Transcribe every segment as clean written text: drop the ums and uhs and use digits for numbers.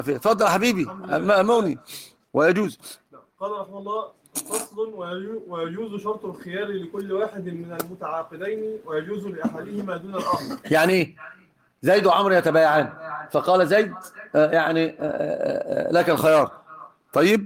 اتفضل يا حبيبي مأموني. ويجوز. قال رحمه الله: فصل: ويجوز شرط الخيار لكل واحد من المتعاقدين، ويجوز لأحدهما دون الآخر. يعني ايه؟ زيد وعمرو يتبايعان، فقال زيد يعني لك الخيار. طيب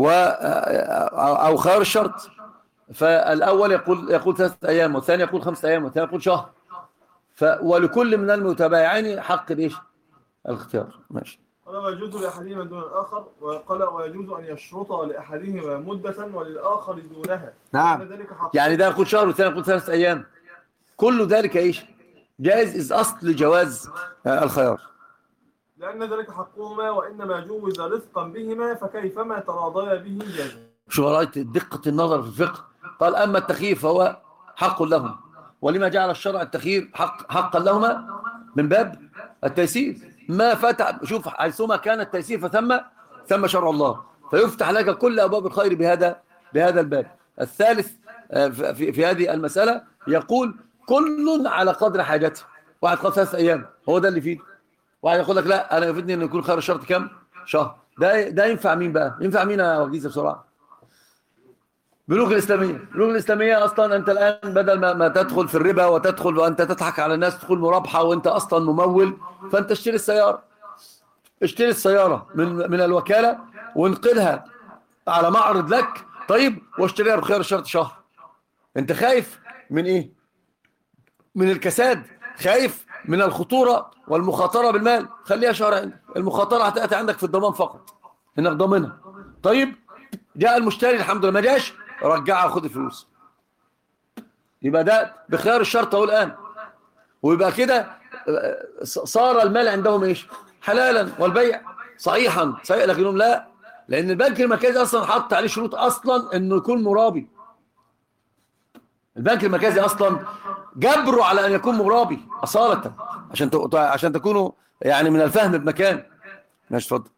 أو خيار الشرط، فالأول يقول 3 أيام، والثاني يقول 5 أيام، والثاني يقول شهر. ولكل من المتبايعين حق الايش؟ الاختيار. ماشي. قال: ويجوز لأحدهما دون الآخر. وقال: ويجوز أن يشرط لأحدهما مدة وللآخر دونها. نعم. يعني ده يقول شهر والثاني يقول 3 أيام، كل ذلك ايش؟ جائز، إذ أصل جواز الخيار، لأن ذلك حقهما، وإنما جوز رفقا بهما، فكيفما تراضيا به جاز. شو رأيت دقة النظر في الفقه؟ قال: أما التخيير فهو حق لهم، ولما جعل الشرع التخيير حقا لهما من باب التيسير. ما فتح، شوف، حيثما كان التيسير ثم شرع الله، فيفتح لك كل أبواب الخير بهذا الباب. الثالث في هذه المسألة يقول: كل على قدر حاجته. واحد قال 3 أيام، هو ده اللي فيه. واحد يقول لك: لا، أنا يفيدني أن يكون خير الشرط كم؟ شهر. ده ينفع مين بقى؟ ينفع مين يا وجيزة بسرعة؟ بنوك الإسلامية أصلا أنت الآن بدل ما تدخل في الربا وتدخل وأنت تضحك على الناس، تدخل مرابحة وأنت أصلا ممول، فأنت اشتري السيارة من الوكالة وانقلها على معرض لك، طيب، واشتريها بخيار الشرط شهر. أنت خايف من إيه؟ من الكساد، خايف من الخطورة والمخاطرة بالمال، خليها شهر عندك. المخاطرة هتأتي عندك في الضمان فقط، إنك ضامنها. طيب، جاء المشتري الحمد لله، ما جاش، رجعها خد الفلوس. يبقى ده بخيار الشرط اهو الآن. ويبقى كده صار المال عندهم ايش؟ حلالا، والبيع صحيح، لكنهم لا، لأن البنك المركزي أصلا حط عليه شروط أصلا إنه يكون مرابي. البنك المركزي أصلا جبره على أن يكون مرابي أصالة، عشان تكونوا يعني من الفهم بمكان. ماشي، اتفضل.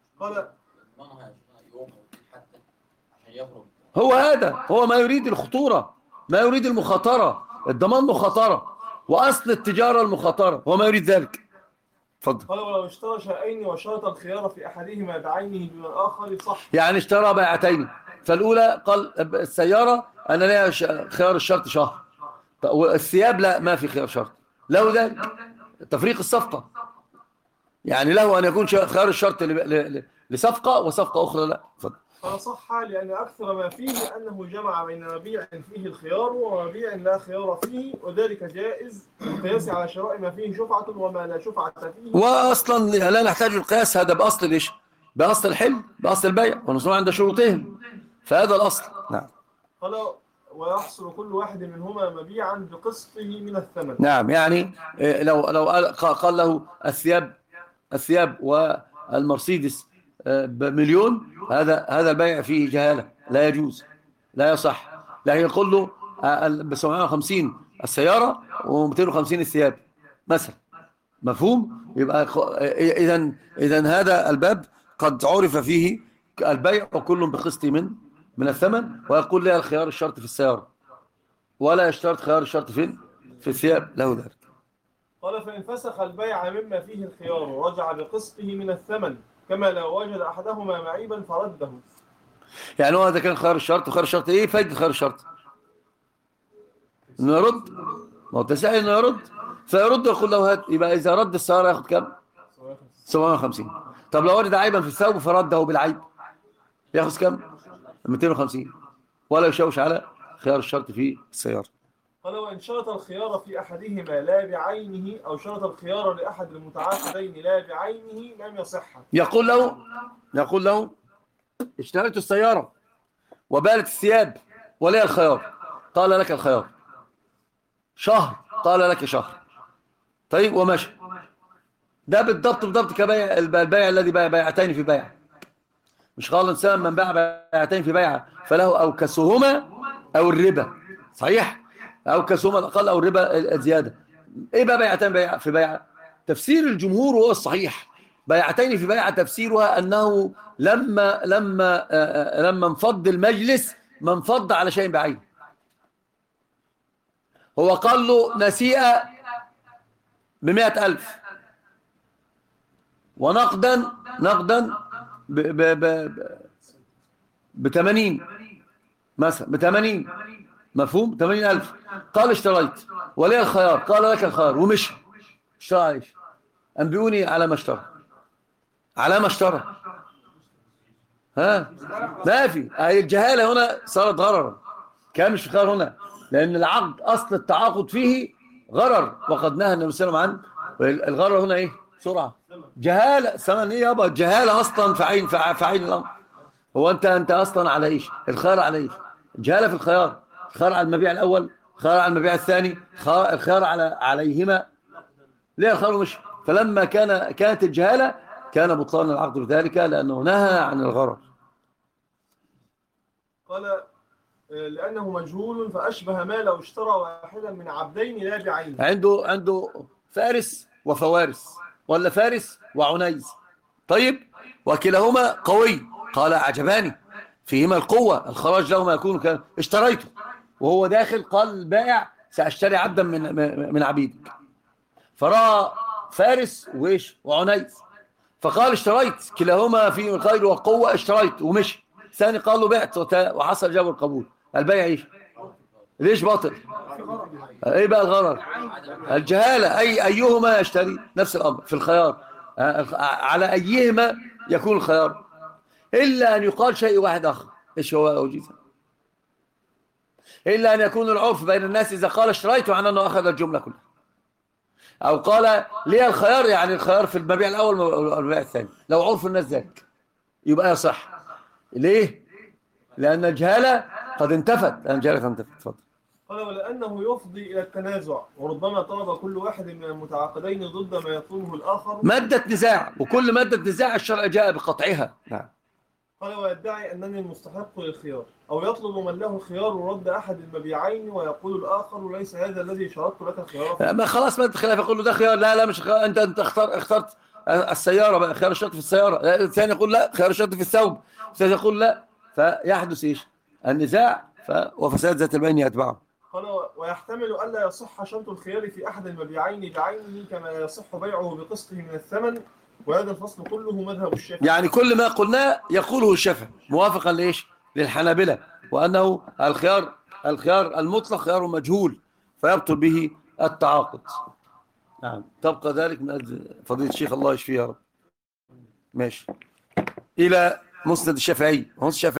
هو ما يريد الخطورة، ما يريد المخاطرة. الضمان مخاطرة، وأصل التجارة المخاطرة، هو ما يريد ذلك. اتفضل. قال: ولو اشترى شيئين وشرط الخيار في أحدهما بعينه دون الآخر صح. يعني اشترى بيعتين، فالأولى قال السيارة أنا ليها خيار الشرط شهر، والثياب لا، ما في خيار شرط له، ذلك تفريق الصفقة. يعني له أن يكون خيار الشرط لصفقة وصفقة أخرى لا. اتفضل. فصح لأن أكثر ما فيه أنه جمع بين مبيع فيه الخيار ومبيع لا خيار فيه، وذلك جائز القياس على شراء ما فيه شفعة وما لا شفعة فيه. وأصلا لا نحتاج القياس، هذا بأصل ليش؟ بأصل الحل، بأصل البيع، ونصنع عند شروطهم، فهذا الأصل. نعم. قال: ويحصل كل واحد منهما مبيعا بقسطه من الثمن. نعم. يعني لو قال له الثياب والمرسيدس بمليون، هذا البيع فيه جهالة، لا يجوز، لا يصح. لكن يقول له ب 750 السيارة و250 الثياب مثلا، مفهوم؟ يبقى إذا هذا الباب قد عرف فيه البيع وكل بقسط من الثمن، ويقول لها الخيار الشرط في السيارة، ولا يشترط خيار الشرط فين؟ في الثياب، له ذلك. قال: فإن فسخ البيع مما فيه الخيار ورجع بقسطه من الثمن، كما لو وجد أحدهما معيبا فرده. يعني هو هذا كان خيار الشرط، وخيار الشرط ايه فايدة خيار الشرط؟ انه يرد، ما هو تسعي انه يرد، فيرد يقول له هات. يبقى اذا رد السيارة ياخد كم؟ 750. طب لو وجد عيبا في الثوب فرده بالعيب ياخذ كم؟ 250، ولا يشوش على خيار الشرط في السيارة. قال: وإن شرط الخيار في أحدهما لا بعينه، أو شرط الخيار لأحد المتعاقدين لا بعينه، لم يصح. يقول له اشتريت السيارة وبالت الثياب ولي الخيار، قال لك الخيار شهر، قال لك شهر، طيب، وماشي. ده بالضبط كبيع البيع الذي باع بيعتين في بيع. مش قال الإنسان من باع بيعتين في بيعة فله أوكسهما أو الربا، صحيح؟ أوكسهما الأقل أو الربا الزيادة. إيه بقى بيعتين في بيعة؟ تفسير الجمهور هو الصحيح. بيعتين في بيعة تفسيرها أنه لما انفض المجلس ما انفض على شيء بعين. هو قال له نسيئة ب100,000 ونقدا ب 80 مثلا، ب 80 مفهوم، 80,000. قال اشتريت ولي الخيار، قال لك الخيار ومشي، اشترى عليش. أنبئوني على ما اشترى، على ما اشترى. ها، ما في. هي الجهالة هنا صارت غررا، كان مش خيار هنا، لأن العقد أصل التعاقد فيه غرر، وقد نهى النبي صلى الله عليه وسلم عنه. الغرر هنا إيه؟ سرعة. جهالة ثمن إيه يابا؟ الجهالة أصلا فعين الأمر. هو أنت أصلا على إيش؟ الخيار على إيش؟ الجهالة في الخيار، الخيار على المبيع الأول، الخيار على المبيع الثاني، الخيار عليهما. ليه الخيار مش؟ فلما كانت الجهالة كان بطلان العقد بذلك، لأنه نهى عن الغرر. قال لأنه مجهول فأشبه ما لو اشترى واحدا من عبدين لا بعين. عنده فارس وفوارس، ولا فارس وعنيز. طيب، وكلاهما قوي. قال عجباني فيهما القوة، الخراج لهما يكون اشتريته وهو داخل، قال البائع سأشتري عبدا من عبيدك، فرأى فارس وإيش وعنيز، فقال اشتريت، كلاهما فيه الخير والقوة، اشتريت ومشي. ثاني قال له بعت وحصل جاب القبول. البيع ايش؟ ليش باطل؟ ايه بقى الغرر؟ الجهالة. ايهما يشتري، نفس الامر في الخيار، على ايهما يكون الخيار، الا ان يقال شيء واحد اخر. ايش هو اوجيزه؟ الا ان يكون العرف بين الناس اذا قال اشتريت عن انه اخذ الجملة كلها، او قال ليه الخيار، يعني الخيار في المبيع الاول والمبيع الثاني. لو عرف الناس ذلك يبقى يصح. ليه؟ لان الجهالة قد انتفت. اتفضل. قال ولأنه يفضي إلى التنازع، وربما طلب كل واحد من المتعاقدين ضد ما يطلبه الآخر مادة نزاع، وكل مادة نزاع الشرع جاء بقطعها. نعم. قال ويدعي أنني المستحق للخيار، أو يطلب من له خيار رد أحد المبيعين ويقول الآخر ليس هذا الذي شرطت لك الخيار. ما خلاص مادة خلاف، يقول له ده خيار، لا مش خيار. انت اخترت السيارة بقى، خيار الشرط في السيارة. الثاني يقول لا، خيار الشرط في الثوب. الثالث يقول لا، فيحدث ايش؟ النزاع، وفساد ذات البين يتبعه. قال ويحتمل ألا يصح شرط الخيار في أحد المبيعين بعينه كما يصح بيعه بقسطه من الثمن، وهذا الفصل كله مذهب الشافعي. يعني كل ما قلناه يقوله الشافعي موافقا لإيش؟ للحنابلة، وأنه الخيار المطلق خيار مجهول فيبطل به التعاقد. نعم. تبقى ذلك من فضيلة الشيخ، الله يشفيه يا رب. ماشي. إلى مسند الشافعي.